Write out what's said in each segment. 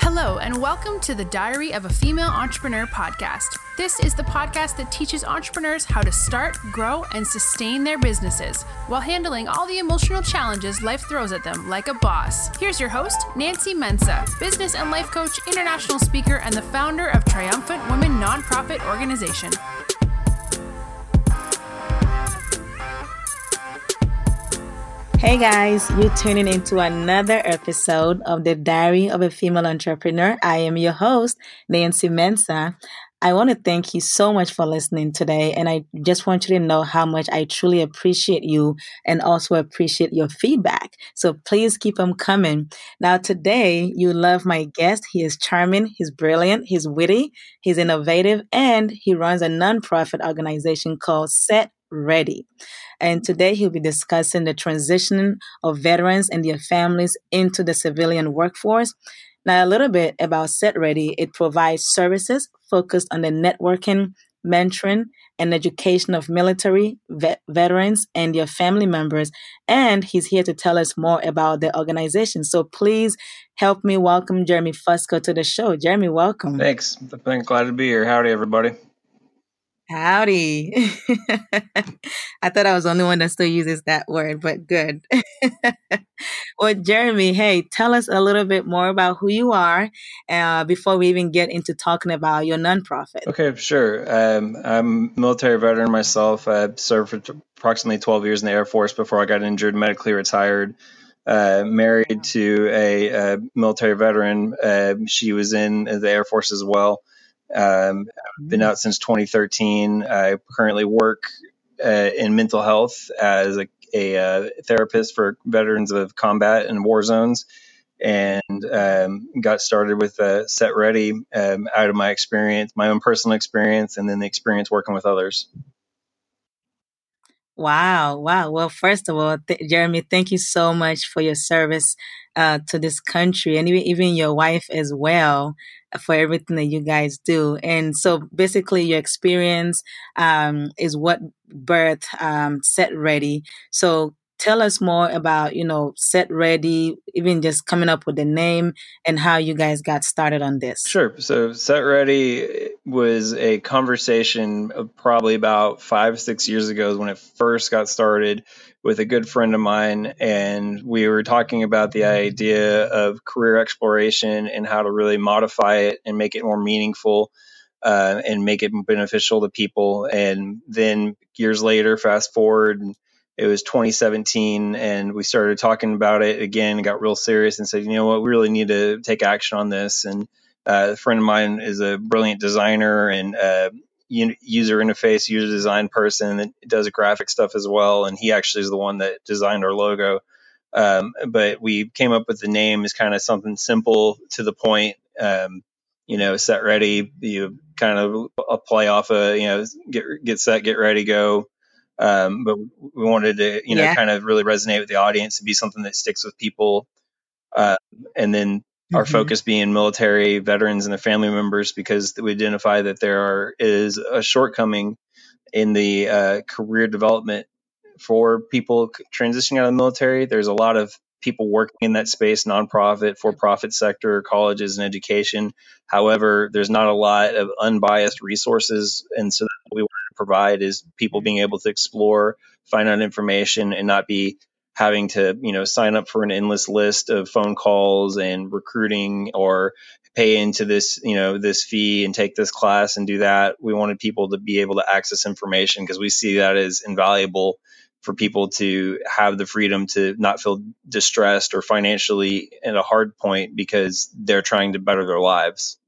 Hello, and welcome to the Diary of a Female Entrepreneur podcast. This is the podcast that teaches entrepreneurs how to start, grow, and sustain their businesses while handling all the emotional challenges life throws at them like a boss. Here's your host, Nancy Mensah, business and life coach, international speaker, and the founder of Triumphant Women nonprofit organization. Hey guys, you're tuning into another episode of the Diary of a Female Entrepreneur. I am your host, Nancy Mensah. I want to thank you so much for listening today, and I just want you to know how much I truly appreciate you and also appreciate your feedback. So please keep them coming. Now today, you love my guest. He is charming, he's brilliant, he's witty, he's innovative, and he runs a nonprofit organization called Set Ready. And today he'll be discussing the transition of veterans and their families into the civilian workforce. Now, a little bit about Set Ready. It provides services focused on the networking, mentoring, and education of military veterans and their family members. And he's here to tell us more about the organization. So please help me welcome Jeremy Fusco to the show. Jeremy, welcome. Thanks. I'm glad to be here. Howdy, everybody. Howdy. I thought I was the only one that still uses that word, but good. Well, Jeremy, hey, tell us a little bit more about who you are before we even get into talking about your nonprofit. Okay, sure. I'm a military veteran myself. I served for approximately 12 years in the Air Force before I got injured, medically retired. Married to a military veteran. She was in the Air Force as well. I've been out since 2013. I currently work in mental health as a therapist for veterans of combat and war zones, and got started with Set Ready out of my experience, my own personal experience, and then the experience working with others. Wow. Well, first of all, Jeremy, thank you so much for your service to this country, and even your wife as well, for everything that you guys do. And so basically your experience is what birthed Set Ready. So tell us more about, Set Ready, even just coming up with the name and how you guys got started on this. Sure. So Set Ready was a conversation of probably about 5-6 years ago when it first got started with a good friend of mine. And we were talking about the idea of career exploration and how to really modify it and make it more meaningful and make it beneficial to people. And then years later, fast forward, it was 2017, and we started talking about it again and got real serious and said, you know what, we really need to take action on this. And a friend of mine is a brilliant designer and user interface, user design person that does graphic stuff as well. And he actually is the one that designed our logo. But we came up with the name as kind of something simple to the point. Set Ready, you kind of a play off get set, get ready, go. But we wanted to, kind of really resonate with the audience and be something that sticks with people. And then our focus being military veterans and their family members, because we identify that there is a shortcoming in the career development for people transitioning out of the military. There's a lot of people working in that space, nonprofit, for-profit sector, colleges and education. However, there's not a lot of unbiased resources. And so what we want to provide is people being able to explore, find out information, and not be having to, sign up for an endless list of phone calls and recruiting or pay into this, this fee and take this class and do that. We wanted people to be able to access information because we see that as invaluable for people to have the freedom to not feel distressed or financially at a hard point because they're trying to better their lives.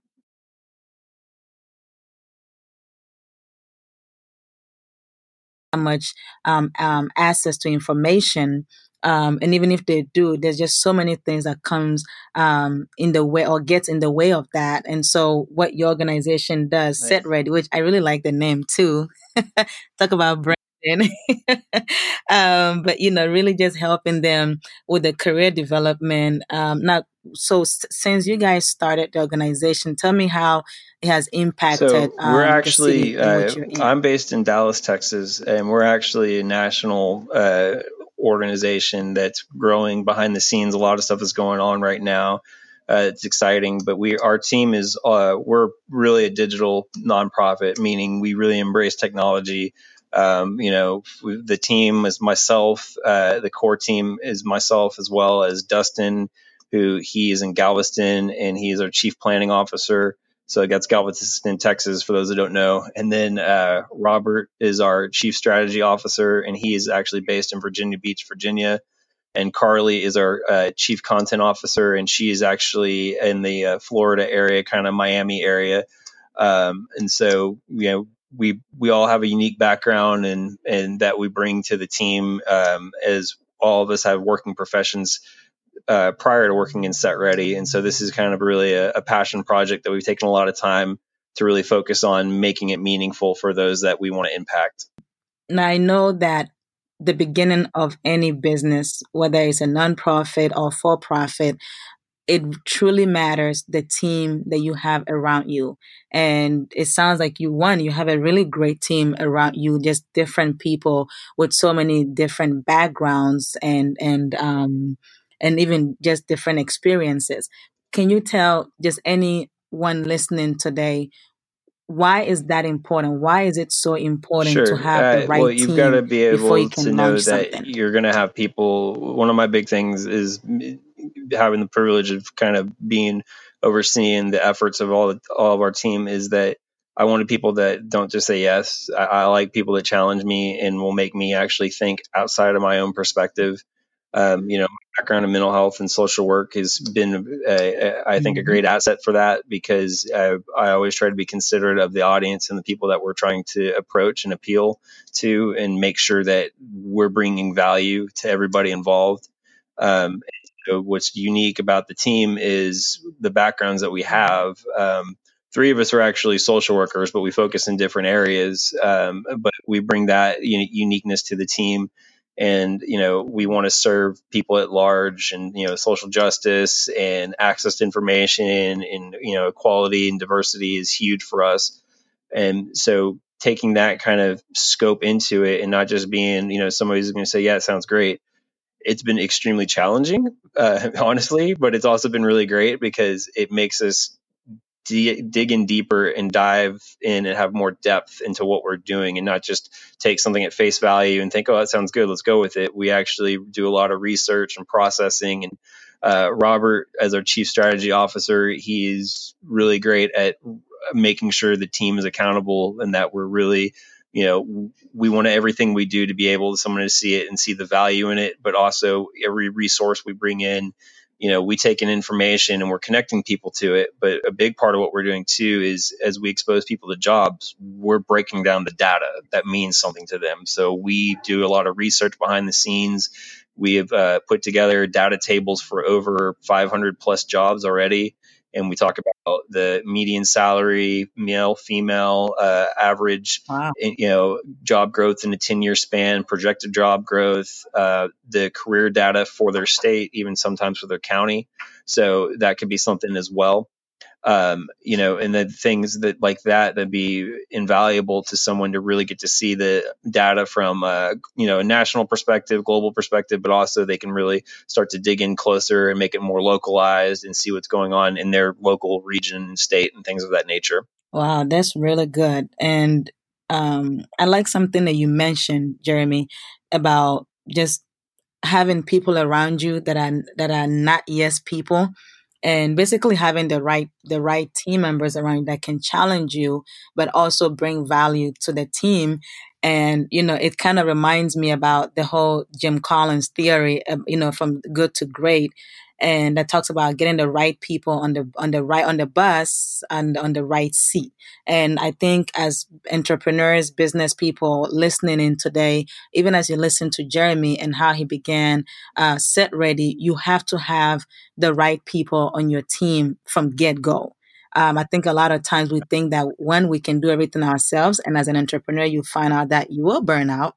Much access to information. And even if they do, there's just so many things that comes in the way or gets in the way of that. And so what your organization does, nice. Set Ready, which I really like the name too. Talk about branding. But, really just helping them with the career development. Now, so since you guys started the organization, tell me how it has impacted. So we're actually, the city I'm based in Dallas, Texas, and we're actually a national organization that's growing behind the scenes. A lot of stuff is going on right now. It's exciting, but our team is we're really a digital nonprofit, meaning we really embrace technology. The team is myself. The core team is myself, as well as Dustin, who he is in Galveston, and he is our chief planning officer. So that's Galveston, Texas, for those that don't know. And then Robert is our chief strategy officer, and he is actually based in Virginia Beach, Virginia. And Carly is our chief content officer, and she is actually in the Florida area, kind of Miami area. And so, we all have a unique background and that we bring to the team, as all of us have working professions prior to working in Set Ready. And so this is kind of really a passion project that we've taken a lot of time to really focus on making it meaningful for those that we want to impact. Now, I know that the beginning of any business, whether it's a nonprofit or for-profit, it truly matters the team that you have around you. And it sounds like you have a really great team around you, just different people with so many different backgrounds and even just different experiences. Can you tell just anyone listening today, why is that important? Why is it so important to have the right you've got to team be before you able can to know launch that something? you're going to have people. One of my big things is having the privilege of kind of being overseeing the efforts of all of our team, is that I wanted people that don't just say yes. I like people that challenge me and will make me actually think outside of my own perspective. My background in mental health and social work has been, I think, a great asset for that, because I always try to be considerate of the audience and the people that we're trying to approach and appeal to, and make sure that we're bringing value to everybody involved. So what's unique about the team is the backgrounds that we have. Three of us are actually social workers, but we focus in different areas. But we bring that uniqueness to the team. And, we want to serve people at large, and, social justice and access to information and, equality and diversity is huge for us. And so taking that kind of scope into it, and not just being, somebody who's going to say, yeah, it sounds great. It's been extremely challenging, honestly, but it's also been really great because it makes us dig in deeper and dive in and have more depth into what we're doing, and not just take something at face value and think, oh, that sounds good, let's go with it. We actually do a lot of research and processing. And Robert, as our chief strategy officer, he's really great at making sure the team is accountable, and that we're really, we want everything we do to be able to someone to see it and see the value in it. But also every resource we bring in, we take in information and we're connecting people to it. But a big part of what we're doing too is, as we expose people to jobs, we're breaking down the data that means something to them. So we do a lot of research behind the scenes. We have put together data tables for over 500 plus jobs already. And we talk about the median salary, male, female, average, Wow. job growth in a 10-year span, projected job growth, the career data for their state, even sometimes for their county. So that could be something as well. And then things that that'd be invaluable to someone to really get to see the data from, a national perspective, global perspective, but also they can really start to dig in closer and make it more localized and see what's going on in their local region and state and things of that nature. Wow, that's really good. And I like something that you mentioned, Jeremy, about just having people around you that are not yes people, and basically having the right team members around you that can challenge you but also bring value to the team. And it kind of reminds me about the whole Jim Collins theory, from good to great, and that talks about getting the right people on the bus and on the right seat. And I think as entrepreneurs, business people listening in today, even as you listen to Jeremy and how he began Set Ready, you have to have the right people on your team from get-go. I think a lot of times we think that when we can do everything ourselves, and as an entrepreneur, you find out that you will burn out.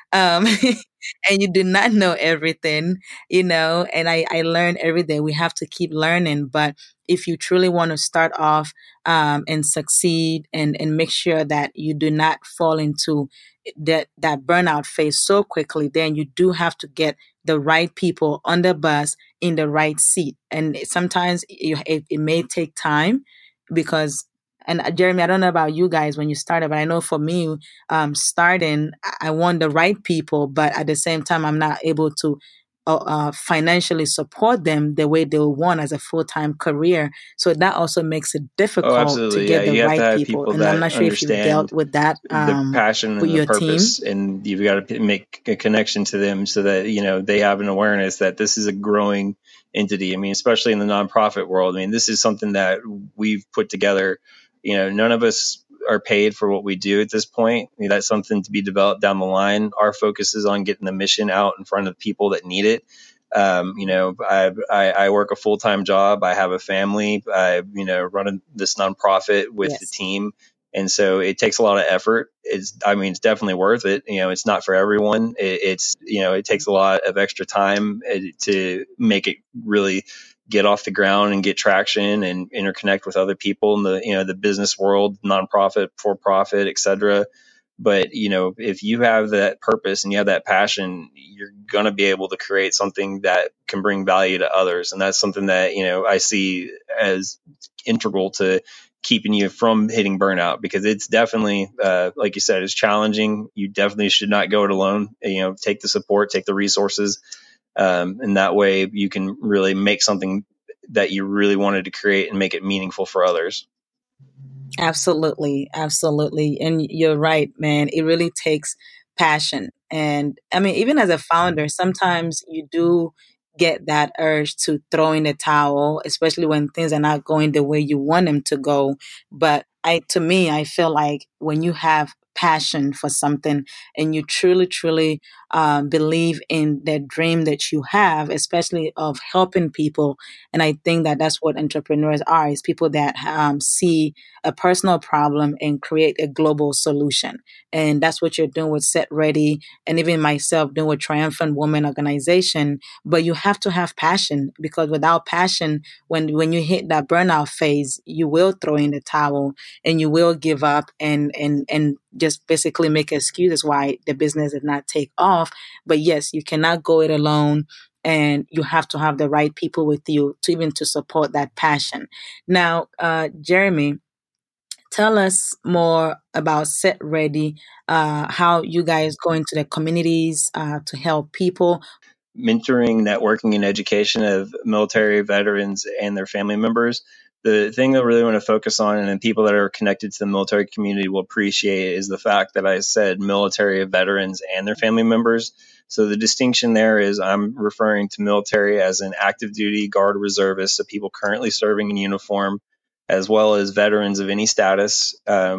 um, and you do not know everything, and I learn every day. We have to keep learning. But if you truly want to start off and succeed and make sure that you do not fall into that burnout phase so quickly, then you do have to get the right people on the bus in the right seat. And sometimes it may take time because, and Jeremy, I don't know about you guys when you started, but I know for me, starting, I want the right people, but at the same time, I'm not able to financially support them the way they want as a full-time career. So that also makes it Oh, difficult to absolutely. Yeah, get the you have to right have people. people And I'm that not sure if you've dealt understand with that the passion with and the your team. purpose, and you've got to make a connection to them so that they have an awareness that this is a growing entity. I mean, especially in the nonprofit world. I mean, this is something that we've put together. None of us are paid for what we do at this point. I mean, that's something to be developed down the line. Our focus is on getting the mission out in front of people that need it. I work a full-time job. I have a family. I run this nonprofit with the Yes. team, and so it takes a lot of effort. It's definitely worth it. It's not for everyone. It takes a lot of extra time to make it really get off the ground and get traction and interconnect with other people in the business world, nonprofit, for profit, etc. But if you have that purpose and you have that passion, you're going to be able to create something that can bring value to others. And that's something that I see as integral to keeping you from hitting burnout, because it's definitely like you said, it's challenging. You definitely should not go it alone. Take the support, take the resources, and that way you can really make something that you really wanted to create and make it meaningful for others. Absolutely, absolutely. And you're right, man. It really takes passion. And I mean, even as a founder, sometimes you do get that urge to throw in the towel, especially when things are not going the way you want them to go. But to me, I feel like when you have passion for something and you truly, truly believe in the dream that you have, especially of helping people. And I think that that's what entrepreneurs are, is people that see a personal problem and create a global solution. And that's what you're doing with Set Ready, and even myself doing with Triumphant Woman Organization. But you have to have passion, because without passion, when you hit that burnout phase, you will throw in the towel and you will give up and just basically make excuses why the business did not take off. But yes, you cannot go it alone, and you have to have the right people with you to even to support that passion. Now, Jeremy, tell us more about Set Ready, how you guys go into the communities to help people. Mentoring, networking, and education of military veterans and their family members. The thing that I really want to focus on, and people that are connected to the military community will appreciate, is the fact that I said military veterans and their family members. So the distinction there is I'm referring to military as an active duty guard reservist, so people currently serving in uniform, as well as veterans of any status.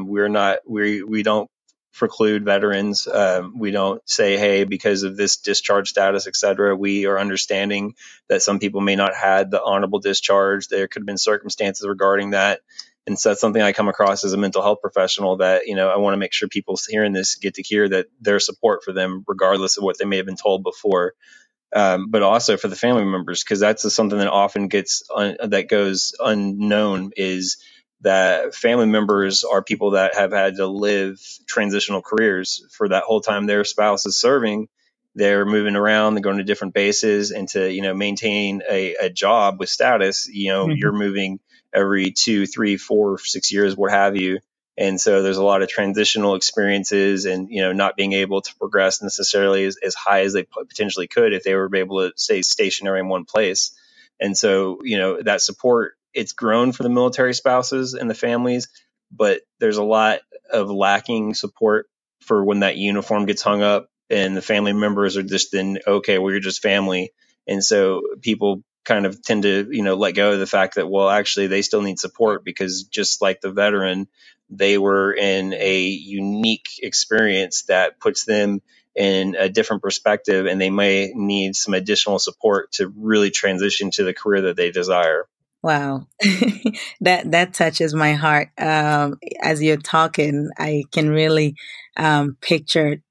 We don't preclude veterans. We don't say, hey, because of this discharge status, et cetera, we are understanding that some people may not had the honorable discharge. There could have been circumstances regarding that. And so that's something I come across as a mental health professional, that, I want to make sure people hearing this get to hear that there's support for them, regardless of what they may have been told before. But also for the family members, because that's something that often that goes unknown, is that family members are people that have had to live transitional careers for that whole time their spouse is serving. They're moving around, they're going to different bases, and to maintain a job with status, you're moving every 2, 3, 4, 6 years, what have you. And so there's a lot of transitional experiences, and not being able to progress necessarily as high as they potentially could if they were able to stay stationary in one place. And so that support, it's grown for the military spouses and the families, but there's a lot of lacking support for when that uniform gets hung up and the family members are just then, okay, well, you're just family. And so people kind of tend to let go of the fact that, well, actually they still need support, because just like the veteran, they were in a unique experience that puts them in a different perspective, and they may need some additional support to really transition to the career that they desire. Wow, that touches my heart. As you're talking, I can really picture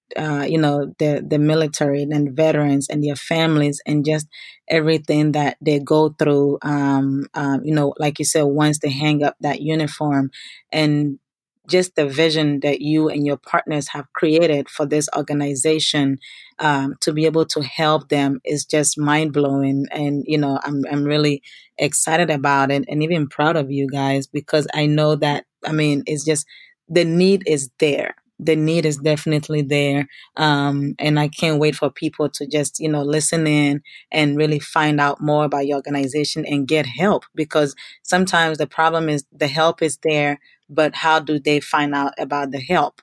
the military and veterans and their families and just everything that they go through. Like you said, once they hang up that uniform, and just the vision that you and your partners have created for this organization, to be able to help them is just mind blowing. And I'm really excited about it and even proud of you guys, because I know that, it's just, the need is there. The need is definitely there. And I can't wait for people to just, listen in and really find out more about your organization and get help, because sometimes the problem is the help is there, but how do they find out about the help?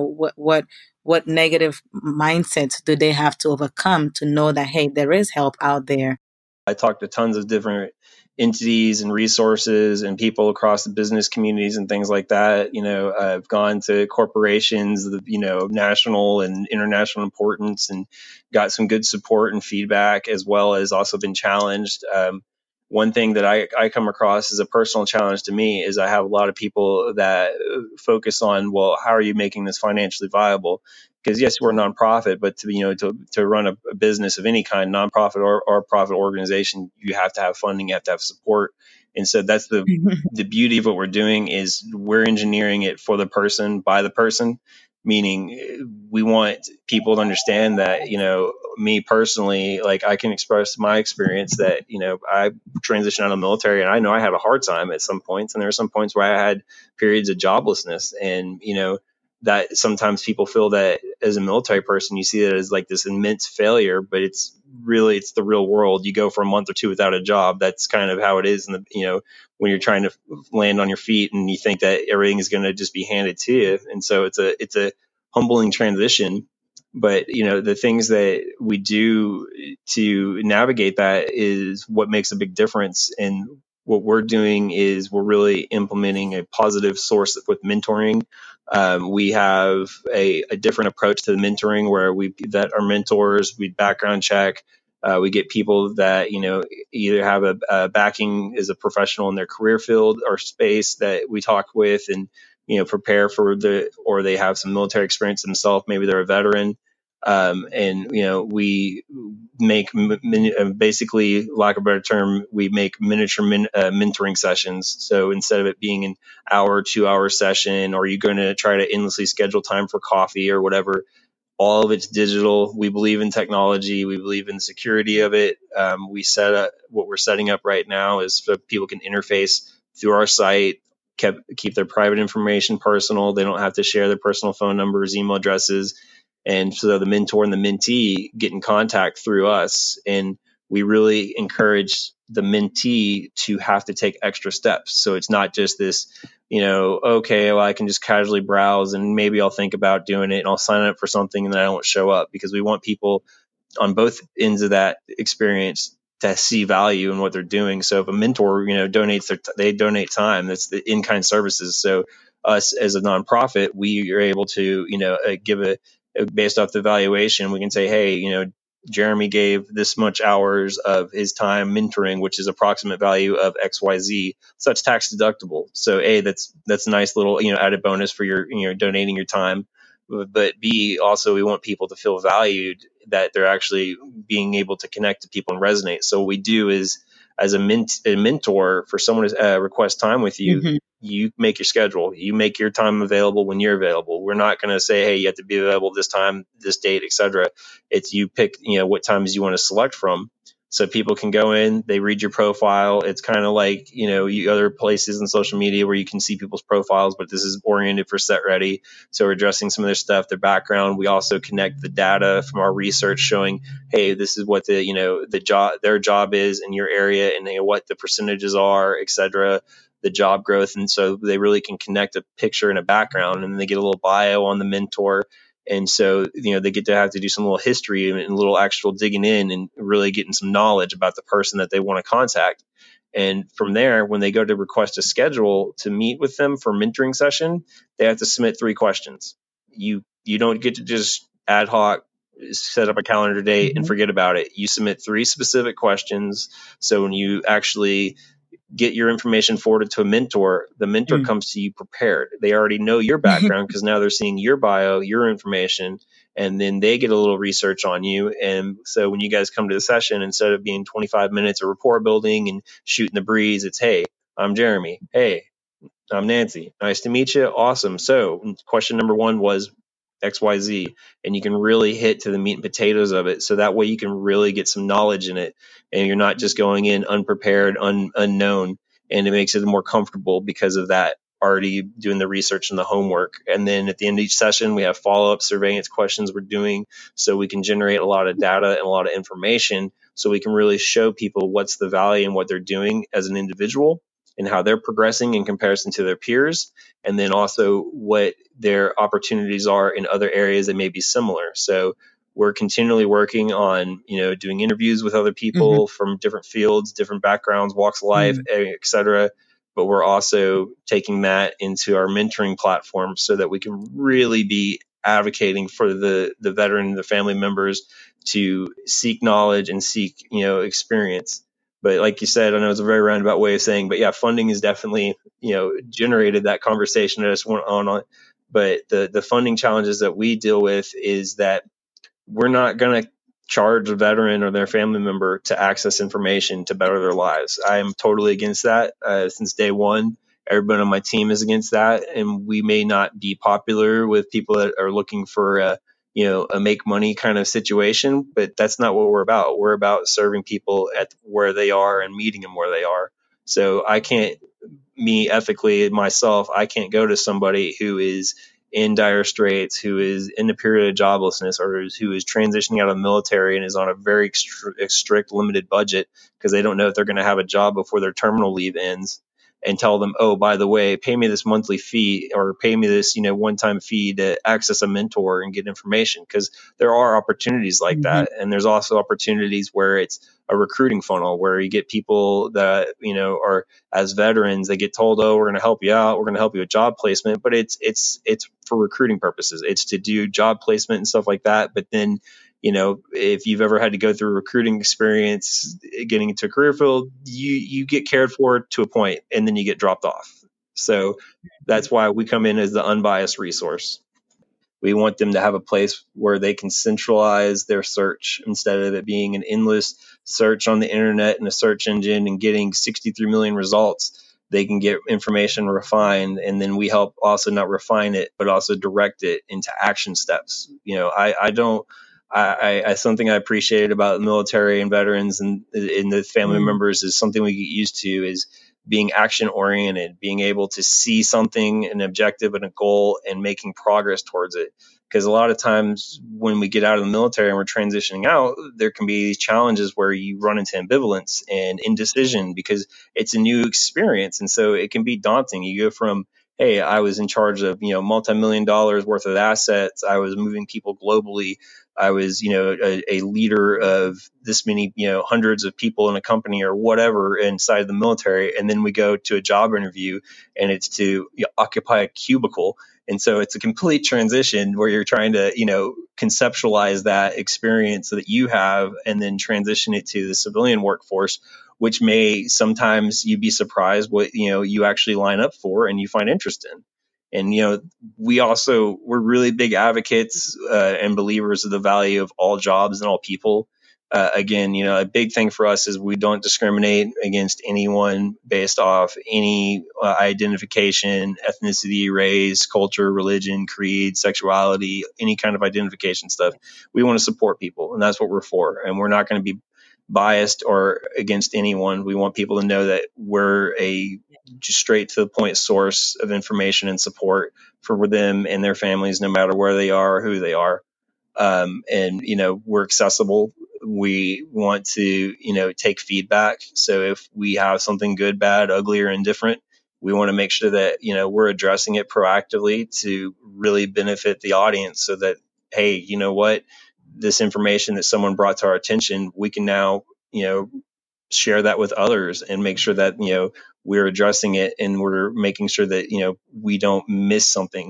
What negative mindsets do they have to overcome to know that, hey, there is help out there? I talked to tons of different entities and resources and people across the business communities and things like that. I've gone to corporations, national and international importance, and got some good support and feedback, as well as also been challenged. One thing that I come across as a personal challenge to me is I have a lot of people that focus on, well, how are you making this financially viable? Because yes, we're a nonprofit, but to run a business of any kind, nonprofit or profit organization, you have to have funding, you have to have support. And so that's the beauty of what we're doing, is we're engineering it for the person, by the person, meaning we want people to understand that, me personally, like, I can express my experience that, I transitioned out of the military, and I know I had a hard time at some points. And there are some points where I had periods of joblessness, and, that sometimes people feel that as a military person, you see it as like this immense failure, but it's the real world. You go for a month or two without a job. That's kind of how it is. And when you're trying to land on your feet and you think that everything is going to just be handed to you. And so it's a humbling transition. But, the things that we do to navigate that is what makes a big difference. And what we're doing is we're really implementing a positive source with mentoring. We have a different approach to the mentoring, where we vet our mentors, we background check. We get people that, either have a backing as a professional in their career field or space that we talk with and, prepare for or they have some military experience themselves. Maybe they're a veteran. We make basically, lack of a better term, we make miniature mentoring sessions. So instead of it being an hour, 2 hour session, or you're going to try to endlessly schedule time for coffee or whatever, all of it's digital. We believe in technology. We believe in the security of it. What we're setting up right now is so people can interface through our site, keep their private information personal. They don't have to share their personal phone numbers, email addresses. And so the mentor and the mentee get in contact through us. And we really encourage the mentee to have to take extra steps. So it's not just this, okay, well, I can just casually browse and maybe I'll think about doing it and I'll sign up for something and then I won't show up, because we want people on both ends of that experience to see value in what they're doing. So if a mentor, donates they donate time, that's the in-kind services. So us as a nonprofit, we are able to, give based off the valuation, we can say, hey, Jeremy gave this much hours of his time mentoring, which is approximate value of XYZ. So that's tax deductible. So A, that's a nice little, added bonus for your, donating your time. But B, also, we want people to feel valued, that they're actually being able to connect to people and resonate. So what we do is, as a mentor, for someone to request time with you, you make your schedule. You make your time available when you're available. We're not going to say, hey, you have to be available this time, this date, etc. It's you pick, what times you want to select from. So people can go in, they read your profile. It's kind of like, other places in social media where you can see people's profiles, but this is oriented for Set Ready. So we're addressing some of their stuff, their background. We also connect the data from our research showing, hey, this is what their job is in your area, and what the percentages are, et cetera, the job growth. And so they really can connect a picture and a background, and then they get a little bio on the mentor. And so, they get to have to do some little history and a little actual digging in and really getting some knowledge about the person that they want to contact. And from there, when they go to request a schedule to meet with them for a mentoring session, they have to submit 3 questions. You don't get to just ad hoc set up a calendar date and forget about it. You submit 3 specific questions. So when you actually get your information forwarded to a mentor, the mentor comes to you prepared. They already know your background, because now they're seeing your bio, your information, and then they get a little research on you. And so when you guys come to the session, instead of being 25 minutes of rapport building and shooting the breeze, it's, hey, I'm Jeremy. Hey, I'm Nancy. Nice to meet you. Awesome. So question number one was XYZ, and you can really hit to the meat and potatoes of it. So that way you can really get some knowledge in it, and you're not just going in unprepared, unknown, and it makes it more comfortable because of that, already doing the research and the homework. And then at the end of each session, we have follow-up surveillance questions we're doing, so we can generate a lot of data and a lot of information, so we can really show people what's the value and what they're doing as an individual and how they're progressing in comparison to their peers, and then also what their opportunities are in other areas that may be similar. So we're continually working on, doing interviews with other people from different fields, different backgrounds, walks of life, et cetera. But we're also taking that into our mentoring platform so that we can really be advocating for the veteran and the family members to seek knowledge and seek, experience. But like you said, I know it's a very roundabout way of saying, but yeah, funding is definitely, generated that conversation that just went on. But the funding challenges that we deal with is that we're not going to charge a veteran or their family member to access information to better their lives. I am totally against that. Since day one, everybody on my team is against that. And we may not be popular with people that are looking for a make money kind of situation, but that's not what we're about. We're about serving people at where they are and meeting them where they are. So ethically myself, I can't go to somebody who is in dire straits, who is in a period of joblessness, or who is transitioning out of the military and is on a very strict limited budget because they don't know if they're going to have a job before their terminal leave ends, and tell them, oh, by the way, pay me this monthly fee or pay me this, one-time fee to access a mentor and get information, because there are opportunities like that. And there's also opportunities where it's a recruiting funnel where you get people that, are as veterans, they get told, oh, we're going to help you out. We're going to help you with job placement, but it's for recruiting purposes. It's to do job placement and stuff like that. But then, if you've ever had to go through a recruiting experience, getting into a career field, you get cared for to a point and then you get dropped off. So that's why we come in as the unbiased resource. We want them to have a place where they can centralize their search instead of it being an endless search on the internet and a search engine and getting 63 million results. They can get information refined, and then we help also not refine it, but also direct it into action steps. Something I appreciated about the military and veterans and the family members is something we get used to is being action oriented, being able to see something, an objective and a goal, and making progress towards it. Because a lot of times when we get out of the military and we're transitioning out, there can be these challenges where you run into ambivalence and indecision because it's a new experience. And so it can be daunting. You go from, hey, I was in charge of, multi-million dollars worth of assets. I was moving people globally. I was, a leader of this many, hundreds of people in a company or whatever inside the military. And then we go to a job interview and it's to occupy a cubicle. And so it's a complete transition where you're trying to, conceptualize that experience that you have and then transition it to the civilian workforce, which may sometimes you be surprised what, you actually line up for and you find interest in. And, we're really big advocates and believers of the value of all jobs and all people. Again, a big thing for us is we don't discriminate against anyone based off any identification, ethnicity, race, culture, religion, creed, sexuality, any kind of identification stuff. We want to support people, and that's what we're for. And we're not going to be biased or against anyone. We want people to know that we're a just straight to the point source of information and support for them and their families, no matter where they are, who they are. And we're accessible. We want to, take feedback. So if we have something good, bad, ugly, or indifferent, we want to make sure that, we're addressing it proactively to really benefit the audience so that, hey, you know what, this information that someone brought to our attention, we can now, share that with others and make sure that, we're addressing it and we're making sure that, we don't miss something.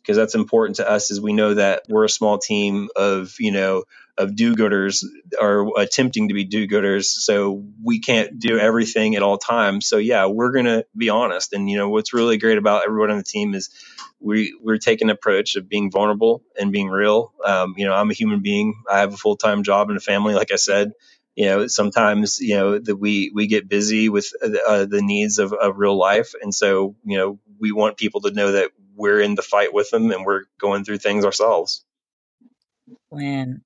because that's important to us, as we know that we're a small team of, of do-gooders, or attempting to be do-gooders. So we can't do everything at all times. So yeah, we're going to be honest. And, what's really great about everyone on the team is we're taking an approach of being vulnerable and being real. I'm a human being. I have a full-time job and a family, like I said. Sometimes, that we get busy with the needs of real life. And so, we want people to know that we're in the fight with them and we're going through things ourselves. Man.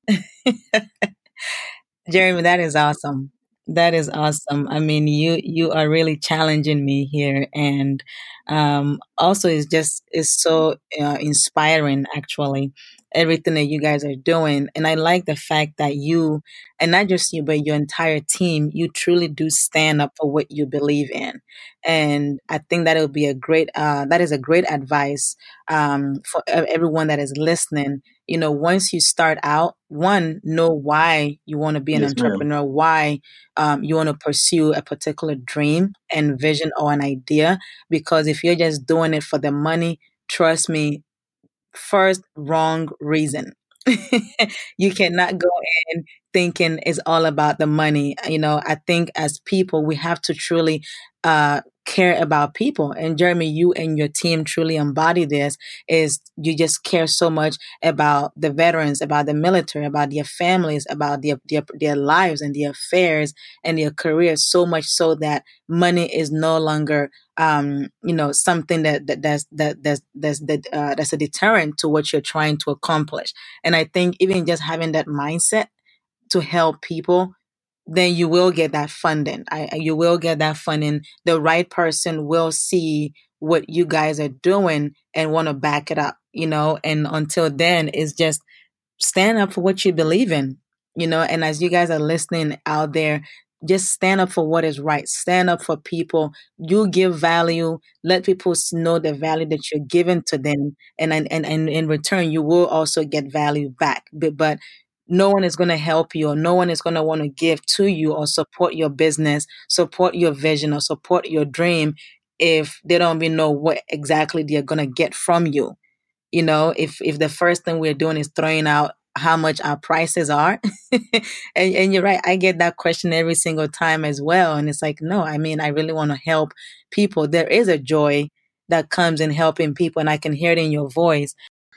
Jeremy, that is awesome. That is awesome. I mean, you are really challenging me here, and also it's so inspiring. Actually, everything that you guys are doing, and I like the fact that you, and not just you, but your entire team, you truly do stand up for what you believe in, and I think that would be that is a great advice for everyone that is listening. Once you start out, one, know why you want to be an Yes, ma'am. entrepreneur, why you want to pursue a particular dream and vision or an idea. Because if you're just doing it for the money, trust me, first, wrong reason. You cannot go in thinking it's all about the money. I think as people, we have to truly care about people. And Jeremy, you and your team truly embody this. Is you just care so much about the veterans, about the military, about their families, about their lives and their affairs and their careers, so much so that money is no longer something that's a deterrent to what you're trying to accomplish. And I think even just having that mindset to help people, then you will get that funding. You will get that funding. The right person will see what you guys are doing and want to back it up, and until then, it's just stand up for what you believe in, and as you guys are listening out there, just stand up for what is right. Stand up for people. You give value. Let people know the value that you're giving to them. And in return, you will also get value back. But no one is going to help you, or no one is going to want to give to you or support your business, support your vision, or support your dream if they don't even know what exactly they're going to get from you. If the first thing we're doing is throwing out how much our prices are. and you're right, I get that question every single time as well. And it's like, no, I mean, I really want to help people. There is a joy that comes in helping people, and I can hear it in your voice.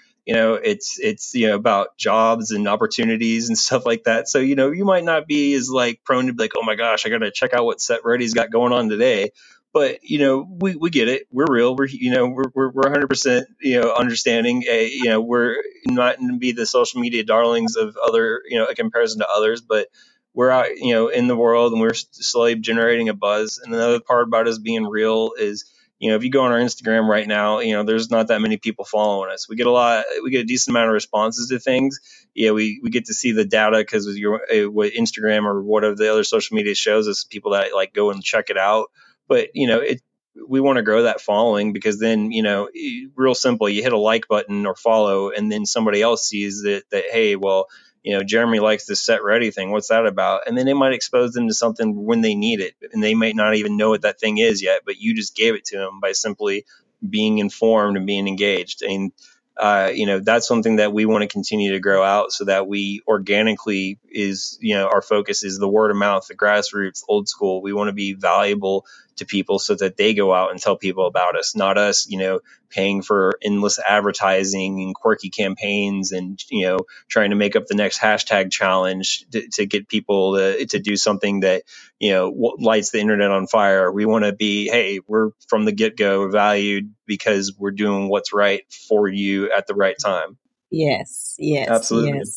It's about jobs and opportunities and stuff like that. So, you might not be as like prone to be like, oh my gosh, I got to check out what Set Ready's got going on today. But, we get it. We're real. We're 100%, understanding. We're not going to be the social media darlings of other, in comparison to others, but we're out, in the world, and we're slowly generating a buzz. And another part about us being real is, if you go on our Instagram right now, there's not that many people following us. We get a decent amount of responses to things. Yeah, we get to see the data because what Instagram or whatever the other social media shows us, people that like go and check it out. But we want to grow that following, because then real simple, you hit a like button or follow, and then somebody else sees that hey, well, Jeremy likes this Set Ready thing. What's that about? And then it might expose them to something when they need it, and they might not even know what that thing is yet, but you just gave it to them by simply being informed and being engaged. And that's something that we want to continue to grow out, so that we organically our focus is the word of mouth, the grassroots, old school. We want to be valuable to people so that they go out and tell people about us, not us, paying for endless advertising and quirky campaigns and, trying to make up the next hashtag challenge to get people to do something that, lights the internet on fire. We want to be, hey, we're from the get-go valued because we're doing what's right for you at the right time. Yes, Absolutely. yes.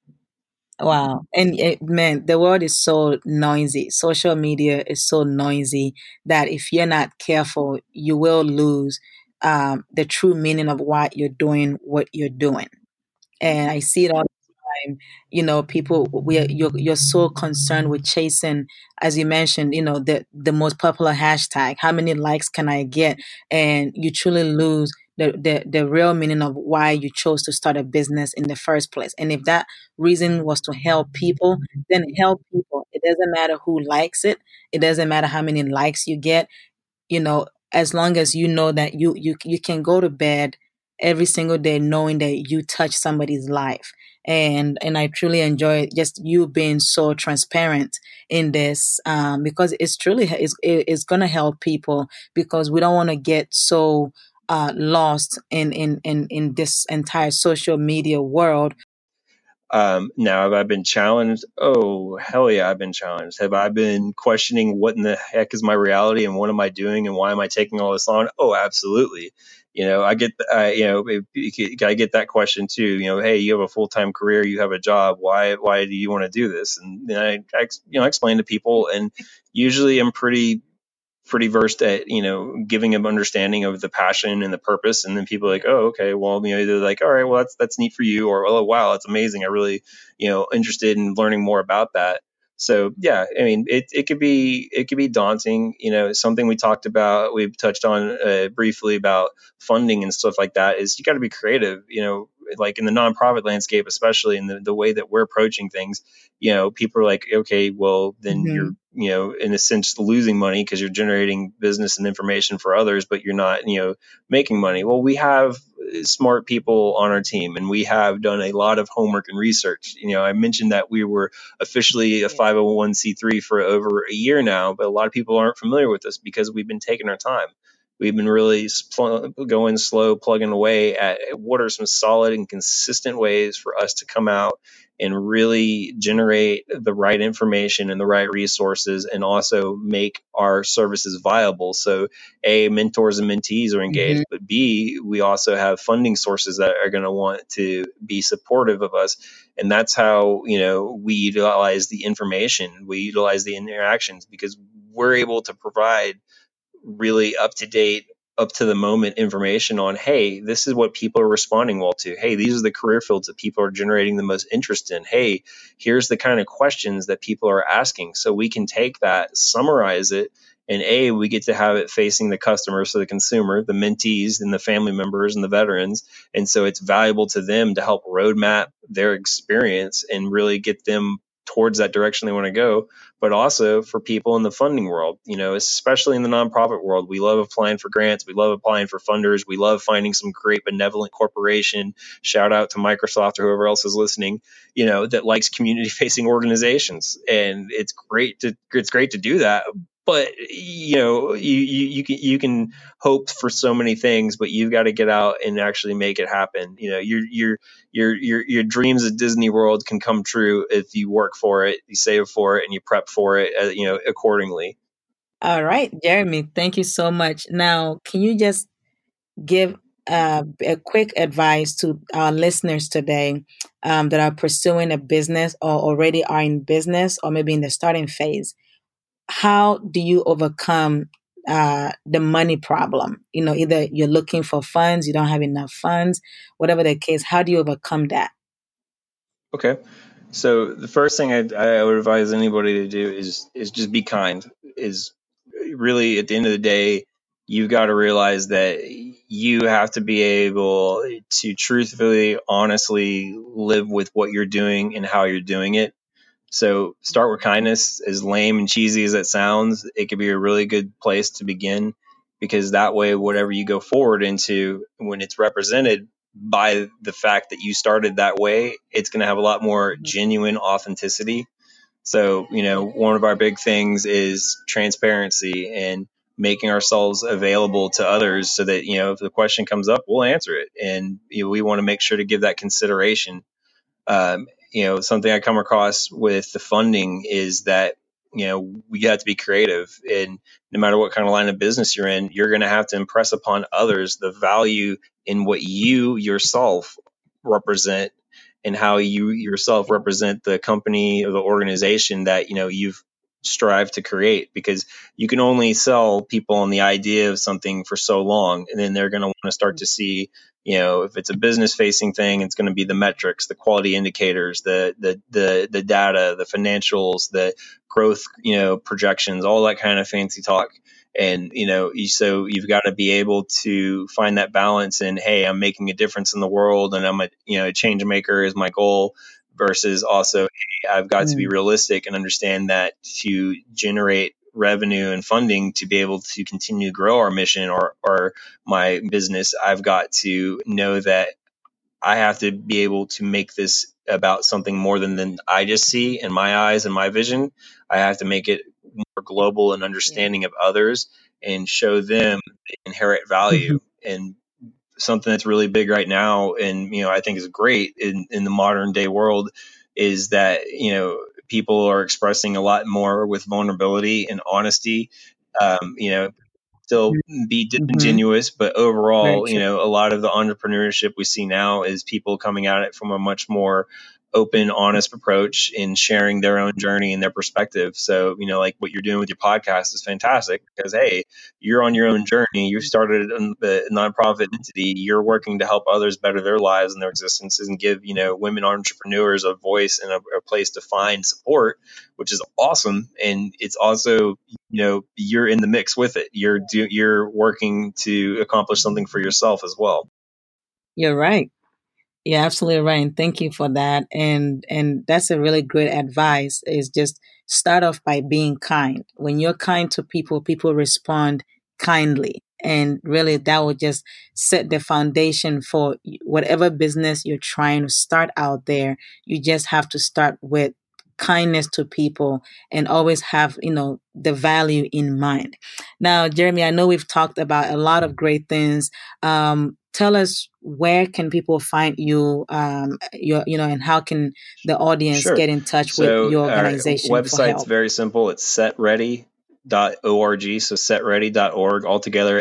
Wow. And man, the world is so noisy. Social media is so noisy that if you're not careful, you will lose the true meaning of why you're doing what you're doing. And I see it all the time. People, you're so concerned with chasing, as you mentioned, the most popular hashtag. How many likes can I get? And you truly lose the real meaning of why you chose to start a business in the first place. And if that reason was to help people, then help people. It doesn't matter who likes it. It doesn't matter how many likes you get. As long as you know that you can go to bed every single day knowing that you touch somebody's life. And I truly enjoy just you being so transparent in this, because it's going to help people, because we don't want to get so lost in this entire social media world. Now, have I been challenged? Oh, hell yeah, I've been challenged. Have I been questioning what in the heck is my reality and what am I doing and why am I taking all this on? Oh, absolutely. I get, I get that question too. Hey, you have a full time career, you have a job. Why do you want to do this? And then I explain to people, and usually I'm pretty versed at giving them understanding of the passion and the purpose, and then people are like, oh, okay, well, they're like, all right, well, that's neat for you, or oh wow, that's amazing, I really interested in learning more about that. So yeah, I mean, it could be daunting. Something we've touched on briefly about funding and stuff like that is you got to be creative. Like in the nonprofit landscape, especially in the way that we're approaching things, people are like, okay, well, then Mhm. you're in a sense losing money because you're generating business and information for others, but you're not making money. Well, we have smart people on our team, and we have done a lot of homework and research. I mentioned that we were officially a 501c3 for over a year now, but a lot of people aren't familiar with us because we've been taking our time. We've been really going slow, plugging away at what are some solid and consistent ways for us to come out and really generate the right information and the right resources, and also make our services viable. So A, mentors and mentees are engaged, Mhm. but B, we also have funding sources that are going to want to be supportive of us. And that's how, we utilize the information, we utilize the interactions, because we're able to provide really up to date, up to the moment information on, hey, this is what people are responding well to. Hey, these are the career fields that people are generating the most interest in. Hey, here's the kind of questions that people are asking. So we can take that, summarize it, and we get to have it facing the customer, so the consumer, the mentees, and the family members and the veterans. And so it's valuable to them to help roadmap their experience and really get them towards that direction they want to go. But also for people in the funding world, especially in the nonprofit world, we love applying for grants. We love applying for funders. We love finding some great benevolent corporation. Shout out to Microsoft or whoever else is listening, that likes community facing organizations. And it's great to do that. But you can hope for so many things, but you've got to get out and actually make it happen. Your dreams at Disney World can come true if you work for it, you save for it, and you prep for it, accordingly. All right, Jeremy, thank you so much. Now, can you just give a quick advice to our listeners today, that are pursuing a business or already are in business or maybe in the starting phase? How do you overcome the money problem? Either you're looking for funds, you don't have enough funds, whatever the case, how do you overcome that? Okay. So the first thing I would advise anybody to do is just be kind. Is really, at the end of the day, you've got to realize that you have to be able to truthfully, honestly live with what you're doing and how you're doing it. So start with kindness. As lame and cheesy as it sounds, it could be a really good place to begin, because that way, whatever you go forward into, when it's represented by the fact that you started that way, it's going to have a lot more genuine authenticity. So, one of our big things is transparency and making ourselves available to others, so that, if the question comes up, we'll answer it. And we want to make sure to give that consideration. Something I come across with the funding is that, we have to be creative, and no matter what kind of line of business you're in, you're going to have to impress upon others the value in what you yourself represent, and how you yourself represent the company or the organization that, you've strived to create, because you can only sell people on the idea of something for so long, and then they're going to want to start to see, if it's a business facing thing, it's going to be the metrics, the quality indicators, the data, the financials, the growth, projections, all that kind of fancy talk. And, so you've got to be able to find that balance in, hey, I'm making a difference in the world, and I'm a change maker is my goal, versus also, hey, I've got to be Mm. realistic and understand that to generate revenue and funding to be able to continue to grow our mission or my business, I've got to know that I have to be able to make this about something more than I just see in my eyes and my vision. I have to make it more global and understanding of others and show them the inherent value. And something that's really big right now, and I think is great in the modern day world, is that people are expressing a lot more with vulnerability and honesty. Still be disingenuous, but overall, a lot of the entrepreneurship we see now is people coming at it from a much more open, honest approach in sharing their own journey and their perspective. So, like what you're doing with your podcast is fantastic because, hey, you're on your own journey. You started a nonprofit entity. You're working to help others better their lives and their existences and give, women entrepreneurs a voice and a place to find support, which is awesome. And it's also, you're in the mix with it. You're working to accomplish something for yourself as well. You're right. You're absolutely right. And thank you for that. And that's a really good advice, is just start off by being kind. When you're kind to people, people respond kindly. And really that will just set the foundation for whatever business you're trying to start out there. You just have to start with kindness to people and always have, the value in mind. Now, Jeremy, I know we've talked about a lot of great things. Tell us, where can people find you, and how can the audience get in touch with your organization? Our website's very simple. It's setready.org. So setready.org, altogether,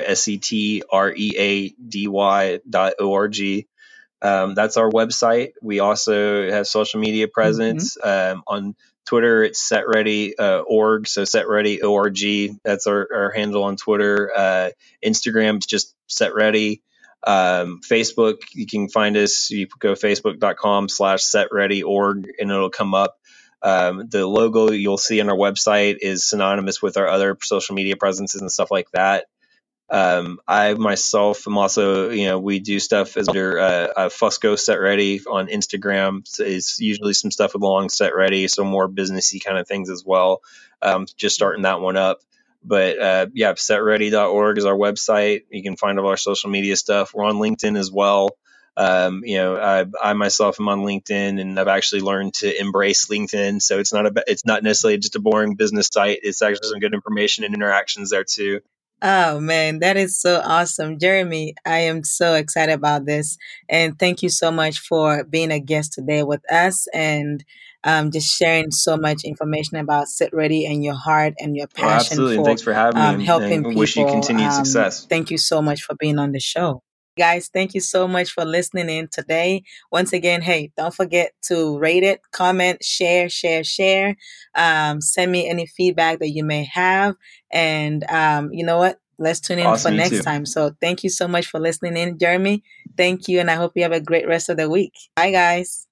setready.org. That's our website. We also have social media presence. On Twitter, it's setready.org. So setready.org. That's our handle on Twitter. Instagram is just setready. Facebook, you can find us. You go facebook.com/setready.org and it'll come up. The logo you'll see on our website is synonymous with our other social media presences and stuff like that. I myself am also, we do stuff as under Fusco Set Ready on Instagram. So it's usually some stuff along Set Ready, so more businessy kind of things as well. Just starting that one up. But setready.org is our website. You can find all our social media stuff. We're on LinkedIn as well. I myself am on LinkedIn, and I've actually learned to embrace LinkedIn. So it's not necessarily just a boring business site. It's actually some good information and interactions there too. Oh man, that is so awesome. Jeremy, I am so excited about this. And thank you so much for being a guest today with us and just sharing so much information about Set Ready and your heart and your passion absolutely. And thanks for having me. Helping people. Wish you continued success. Thank you so much for being on the show. Guys, thank you so much for listening in today. Once again, hey, don't forget to rate it, comment, share. Send me any feedback that you may have. And you know what? Let's tune in for next time. So thank you so much for listening in, Jeremy. Thank you. And I hope you have a great rest of the week. Bye, guys.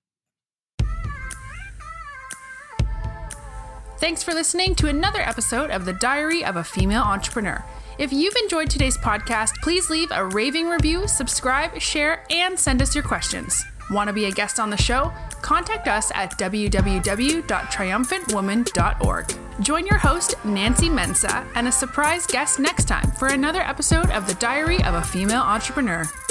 Thanks for listening to another episode of The Diary of a Female Entrepreneur. If you've enjoyed today's podcast, please leave a raving review, subscribe, share, and send us your questions. Want to be a guest on the show? Contact us at www.triumphantwoman.org. Join your host, Nancy Mensah, and a surprise guest next time for another episode of The Diary of a Female Entrepreneur.